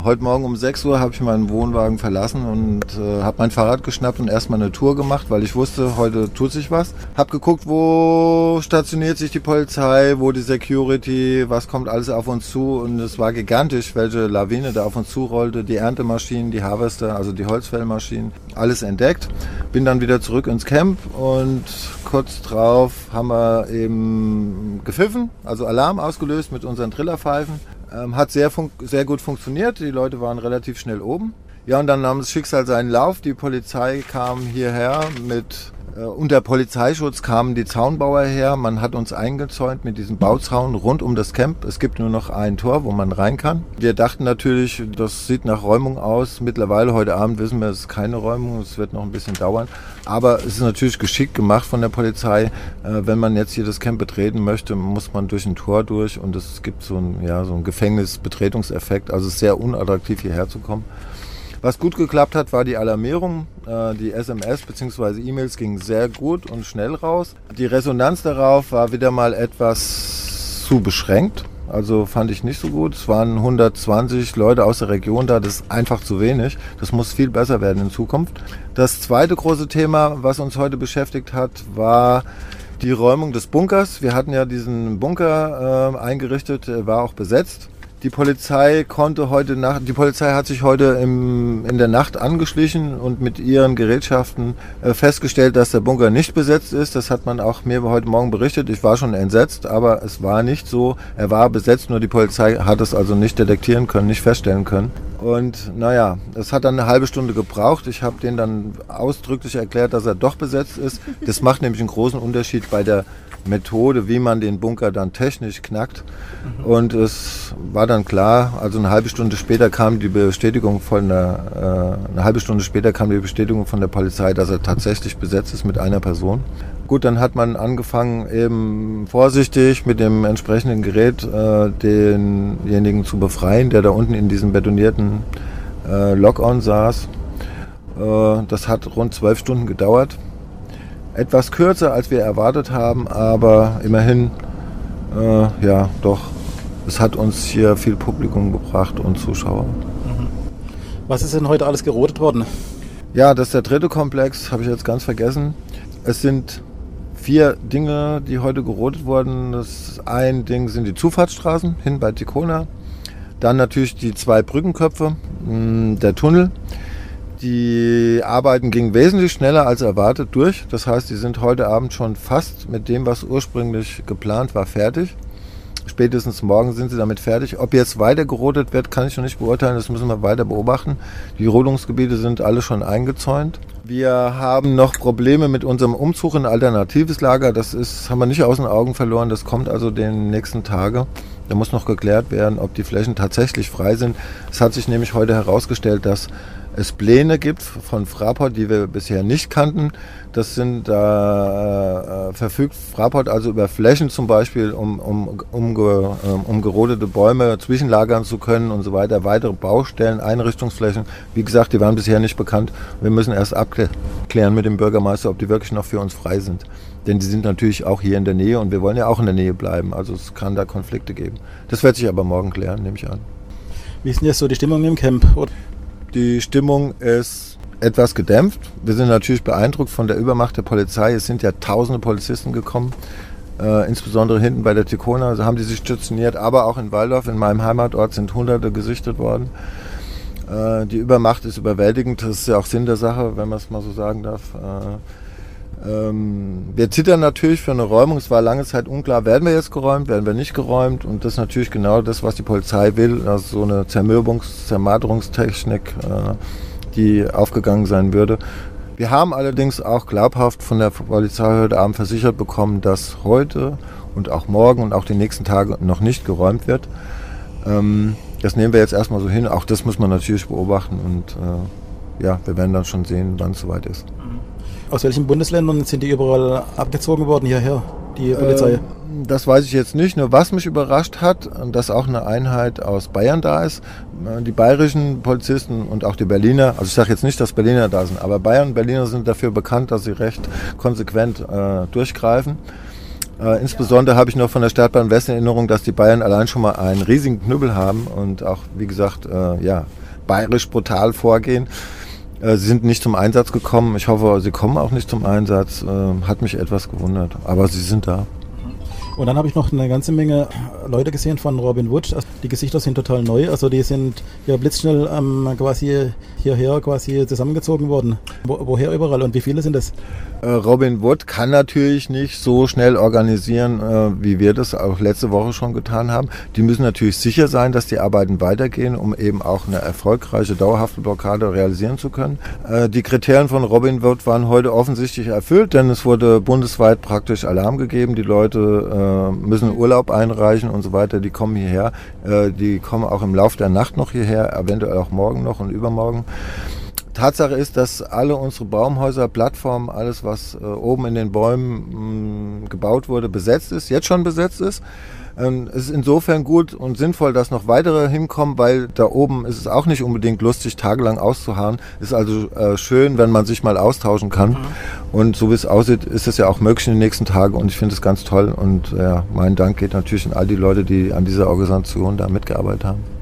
Heute Morgen um 6 Uhr habe ich meinen Wohnwagen verlassen und habe mein Fahrrad geschnappt und erstmal eine Tour gemacht, weil ich wusste, heute tut sich was. Habe geguckt, wo stationiert sich die Polizei, wo die Security, was kommt alles auf uns zu. Und es war gigantisch, welche Lawine da auf uns zurollte. Die Erntemaschinen, die Harvester, also die Holzfällmaschinen, alles entdeckt. Bin dann wieder zurück ins Camp und kurz drauf haben wir eben gepfiffen, also Alarm ausgelöst mit unseren Trillerpfeifen. Hat sehr gut funktioniert, die Leute waren relativ schnell oben. Ja, und dann nahm das Schicksal seinen Lauf, die Polizei kam hierher unter Polizeischutz kamen die Zaunbauer her, man hat uns eingezäunt mit diesem Bauzaun rund um das Camp. Es gibt nur noch ein Tor, wo man rein kann. Wir dachten natürlich, das sieht nach Räumung aus. Mittlerweile, heute Abend wissen wir, es ist keine Räumung, es wird noch ein bisschen dauern. Aber es ist natürlich geschickt gemacht von der Polizei. Wenn man jetzt hier das Camp betreten möchte, muss man durch ein Tor durch und es gibt so einen Gefängnisbetretungseffekt. Also es ist sehr unattraktiv, hierher zu kommen. Was gut geklappt hat, war die Alarmierung. Die SMS bzw. E-Mails gingen sehr gut und schnell raus. Die Resonanz darauf war wieder mal etwas zu beschränkt. Also fand ich nicht so gut. Es waren 120 Leute aus der Region da. Das ist einfach zu wenig. Das muss viel besser werden in Zukunft. Das zweite große Thema, was uns heute beschäftigt hat, war die Räumung des Bunkers. Wir hatten ja diesen Bunker eingerichtet, war auch besetzt. Die Polizei hat sich heute in der Nacht angeschlichen und mit ihren Gerätschaften festgestellt, dass der Bunker nicht besetzt ist. Das hat man auch mir heute Morgen berichtet. Ich war schon entsetzt, aber es war nicht so. Er war besetzt, nur die Polizei hat es also nicht detektieren können, nicht feststellen können. Und naja, es hat dann eine halbe Stunde gebraucht. Ich habe denen dann ausdrücklich erklärt, dass er doch besetzt ist. Das macht nämlich einen großen Unterschied bei der Methode, wie man den Bunker dann technisch knackt. Und es war dann klar, also eine halbe Stunde später kam die Bestätigung von der Polizei, dass er tatsächlich besetzt ist mit einer Person. Gut, dann hat man angefangen, eben vorsichtig mit dem entsprechenden Gerät denjenigen zu befreien, der da unten in diesem betonierten Lock-on saß. Das hat rund 12 Stunden gedauert. Etwas kürzer, als wir erwartet haben, aber immerhin, es hat uns hier viel Publikum gebracht und Zuschauer. Was ist denn heute alles gerodet worden? Ja, das ist der dritte Komplex, habe ich jetzt ganz vergessen. Es sind 4 Dinge, die heute gerodet wurden. Das ein Ding sind die Zufahrtsstraßen hin bei Tikona. Dann natürlich die 2 Brückenköpfe, der Tunnel. Die Arbeiten gingen wesentlich schneller als erwartet durch. Das heißt, die sind heute Abend schon fast mit dem, was ursprünglich geplant war, fertig. Spätestens morgen sind sie damit fertig. Ob jetzt weiter gerodet wird, kann ich noch nicht beurteilen. Das müssen wir weiter beobachten. Die Rodungsgebiete sind alle schon eingezäunt. Wir haben noch Probleme mit unserem Umzug in ein alternatives Lager. Haben wir nicht aus den Augen verloren. Das kommt also den nächsten Tage. Da muss noch geklärt werden, ob die Flächen tatsächlich frei sind. Es hat sich nämlich heute herausgestellt, dass es Pläne gibt von Fraport, die wir bisher nicht kannten. Das sind verfügt Fraport also über Flächen zum Beispiel, um gerodete Bäume zwischenlagern zu können und so weiter. Weitere Baustellen, Einrichtungsflächen, wie gesagt, die waren bisher nicht bekannt. Wir müssen erst abklären mit dem Bürgermeister, ob die wirklich noch für uns frei sind. Denn die sind natürlich auch hier in der Nähe und wir wollen ja auch in der Nähe bleiben. Also es kann da Konflikte geben. Das wird sich aber morgen klären, nehme ich an. Wie ist denn jetzt so die Stimmung im Camp? Die Stimmung ist etwas gedämpft. Wir sind natürlich beeindruckt von der Übermacht der Polizei. Es sind ja tausende Polizisten gekommen, insbesondere hinten bei der Tikona. Also haben die sich stationiert, aber auch in Walldorf, in meinem Heimatort, sind Hunderte gesichtet worden. Die Übermacht ist überwältigend. Das ist ja auch Sinn der Sache, wenn man es mal so sagen darf. Wir zittern natürlich für eine Räumung. Es war lange Zeit unklar, werden wir jetzt geräumt, werden wir nicht geräumt. Und das ist natürlich genau das, was die Polizei will. Also so eine Zermürbungstechnik, die aufgegangen sein würde. Wir haben allerdings auch glaubhaft von der Polizei heute Abend versichert bekommen, dass heute und auch morgen und auch die nächsten Tage noch nicht geräumt wird. Das nehmen wir jetzt erstmal so hin. Auch das muss man natürlich beobachten. Und wir werden dann schon sehen, wann es soweit ist. Aus welchen Bundesländern sind die überall abgezogen worden hierher, die Polizei? Das weiß ich jetzt nicht. Nur was mich überrascht hat, dass auch eine Einheit aus Bayern da ist. Die bayerischen Polizisten und auch die Berliner, also ich sage jetzt nicht, dass Berliner da sind, aber Bayern und Berliner sind dafür bekannt, dass sie recht konsequent durchgreifen. Insbesondere habe ich noch von der Startbahn West in Erinnerung, dass die Bayern allein schon mal einen riesigen Knüppel haben und auch, wie gesagt, bayerisch brutal vorgehen. Sie sind nicht zum Einsatz gekommen. Ich hoffe, sie kommen auch nicht zum Einsatz. Hat mich etwas gewundert, aber sie sind da. Und dann habe ich noch eine ganze Menge Leute gesehen von Robin Wood. Also die Gesichter sind total neu. Also die sind ja blitzschnell quasi hierher zusammengezogen worden. Woher überall und wie viele sind das? Robin Wood kann natürlich nicht so schnell organisieren, wie wir das auch letzte Woche schon getan haben. Die müssen natürlich sicher sein, dass die Arbeiten weitergehen, um eben auch eine erfolgreiche, dauerhafte Blockade realisieren zu können. Die Kriterien von Robin Wood waren heute offensichtlich erfüllt, denn es wurde bundesweit praktisch Alarm gegeben. Die Leute müssen Urlaub einreichen und so weiter. Die kommen hierher. Die kommen auch im Laufe der Nacht noch hierher, eventuell auch morgen noch und übermorgen. Tatsache ist, dass alle unsere Baumhäuser, Plattformen, alles was oben in den Bäumen gebaut wurde, besetzt ist, jetzt schon besetzt ist. Es ist insofern gut und sinnvoll, dass noch weitere hinkommen, weil da oben ist es auch nicht unbedingt lustig, tagelang auszuharren. Es ist also schön, wenn man sich mal austauschen kann. Und so wie es aussieht, ist es ja auch möglich in den nächsten Tagen und ich finde es ganz toll. Und mein Dank geht natürlich an all die Leute, die an dieser Organisation da mitgearbeitet haben.